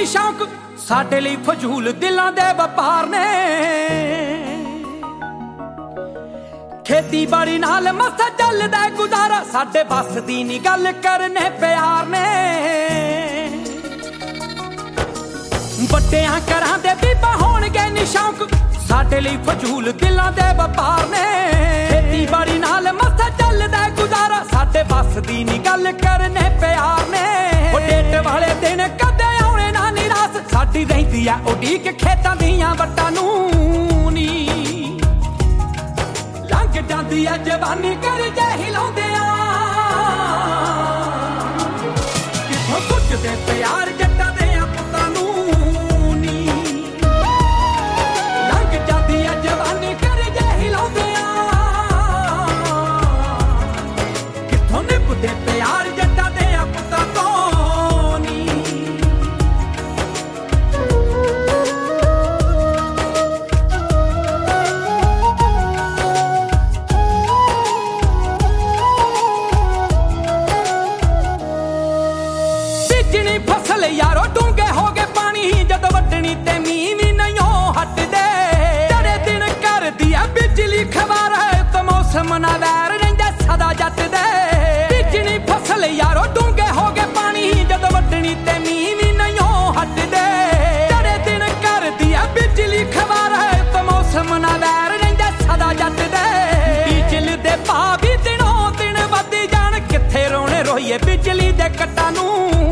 शौक साडे लई फजूल दिलां दे वपार ने। खेतीबाड़ी नाल मसा चलदा गुजारा साडे बस दी नी गल करने प्यार ने। वड्डियां घरां दे बीबा होणगे नी शौक साडे लई फजूल दिलां दे वपार ने। खेतीबाड़ी नाल मसा चलदा गुजारा साडे बस दी नी गल करने प्यार ने। ओ डेट वाले दिन कदे आउणे ना निराश साडी रहिंदी ऐ उडीक खेतां दियां वट्टां नूं नी। लंघ जांदी ऐ जवानी करजे हिलाउंदियां किथों सुझदे प्यार जट्टां दे पुत्तां नूं नी। लंघ जांदी ऐ जवानी करजे हिलाउंदियां किथों निभदे प्यार जट्टां दे पुत्तां तों नी। बिजनी फसल यारो डूंगे हो गए पानी जद वड्डनी ते मींह भी नहीं हटदे। जड़े दिन कर दिया बिजली खबर है तो मौसम ना वैर रहिंदा सदा जट दे। बिजनी फसल यारो डूंगे हो गए पानी जद वड्डनी ते मींह भी नहीं हटदे। जड़े दिन कर दिया बिजली खबर है तो मौसम ना वैर रहिंदा सदा जट दे। बिजली दे भाव भी दिनों दिन वधी जाण किथे रोने रोइए बिजली दे कट्टां नूं।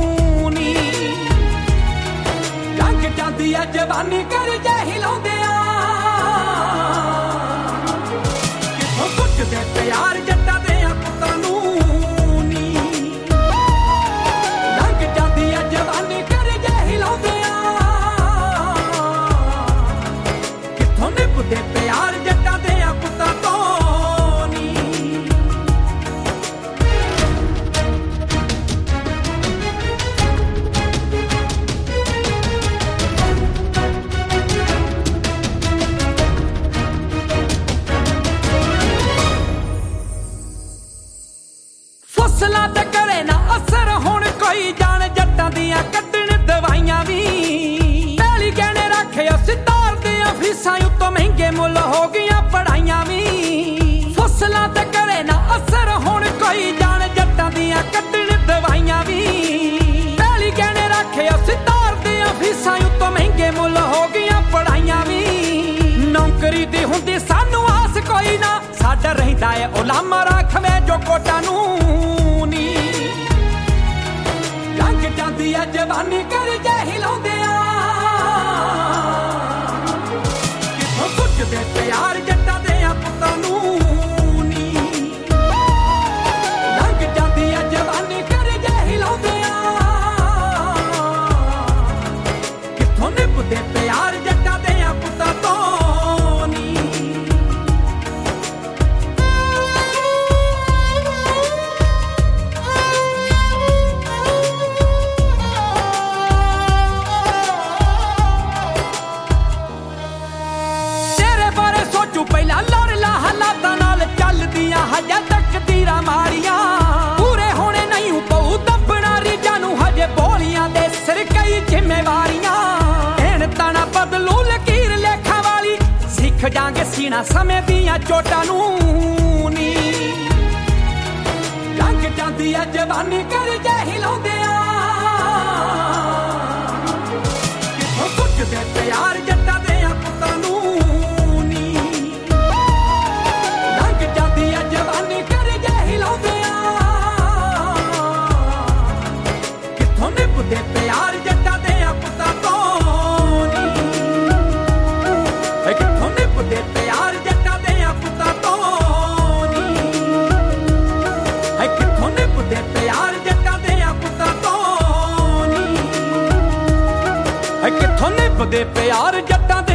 जांदी ऐ जवानी करजे हिलाउंदियां किथों सुझदे प्यार जट्टां दे पुत्तां नूं नी। लंघ जांदी ऐ जवानी करजे हिलाउंदियां किथों निभदे प्यार जट्टां दे पुत्तां तों नी। फसलां ते करे ना असर हुण कोई जान जट्टां दियां कड्डण दवाइयां वी। पैली गहने रखे सितार दियां फीसां उत्तों महंगे मुल हो गईयां पढ़ाइयां वी। फसलां ते करे ना असर हुण कोई जान जट्टां दियां कड्डण दवाइयां वी। पैली गहने रखे सितार दियां फीसां उत्तों महंगे मुल हो गईयां पढ़ाइयां वी। नौकरी दी हुंदी सानू आस कोई ना साडा रहिंदा ऐ उलामा राखवे जो कोटां नूं। जांदी ऐ जवानी करजे हिलाउंदियां किथों सुझदे प्यार जट्टां दे पुत्तां नूं नी। लंघ जांदी ऐ जवानी करजे हिलाउंदियां किथों निभदे प्यार जट्टां दे पुत्तां तों नी। ਪਹਿਲਾਂ ਲੜਲਾ ਹਾਲਾਤਾਂ ਨਾਲ ਚੱਲਦੀਆਂ ਹਜੇ ਤਕਦੀਰਾਂ ਮਾੜੀਆਂ। ਪੂਰੇ ਹੋਣੇ ਨਹੀਂ ਪਊ ਦੱਬਣਾ ਰੀਜਾਂ ਨੂੰ ਹਜੇ ਬੋਲੀਆਂ ਦੇ ਸਿਰ ਕਈ ਜ਼ਿੰਮੇਵਾਰੀਆਂ। ਇਹਨ ਤਾਣਾ ਬਦਲੂ ਲਕੀਰ ਲੇਖਾਂ ਵਾਲੀ ਸਿੱਖ ਜਾਾਂਗੇ ਸੀਣਾ ਸਮੇਂ ਦੀਆਂ ਚੋਟਾਂ ਨੂੰ ਨੀ। ਲੰਘ ਜਾਂਦੀ ਐ ਜਵਾਨੀ ਕਰਜੇ ਹਿਲਾਉਂਦਿਆਂ ਕਿਥੋਂ ਸੁੱਝਦੇ ਪਿਆਰ ਜੱਟਾਂ ਦੇ ਪੁੱਤਾਂ ਨੂੰ। प्यार जट्टां दे पुत्तां तों नी। किथों निभदे प्यार जट्टां दे पुत्तां तों नी। किथों निभदे प्यार जट्टां दे पुत्तां तों नी। किथों निभदे प्यार जट्टां दे